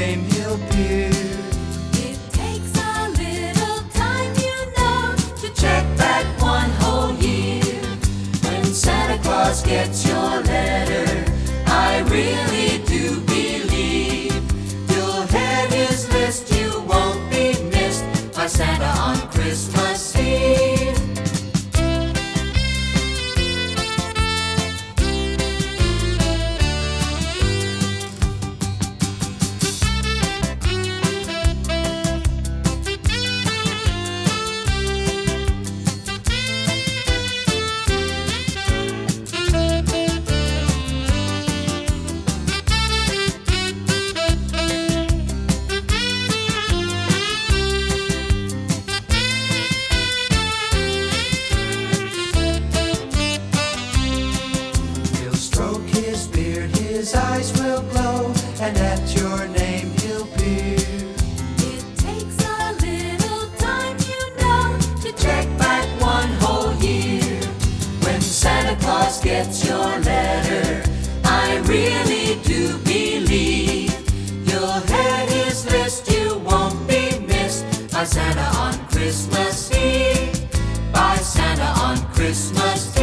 name he'll peer. It takes a little time, you know, to check back one whole year. When Santa Claus gets your letter, I really do believe you'll head his list. You won't be missed by Santa on Christmas Eve. He'll stroke his beard, his eyes will glow, and at your name he'll peer. It takes a little time, you know, to check back one whole year. When Santa Claus gets your letter, I really do believe you'll head his list. You won't be missed by Santa on Christmas Eve. By Santa on Christmas Eve.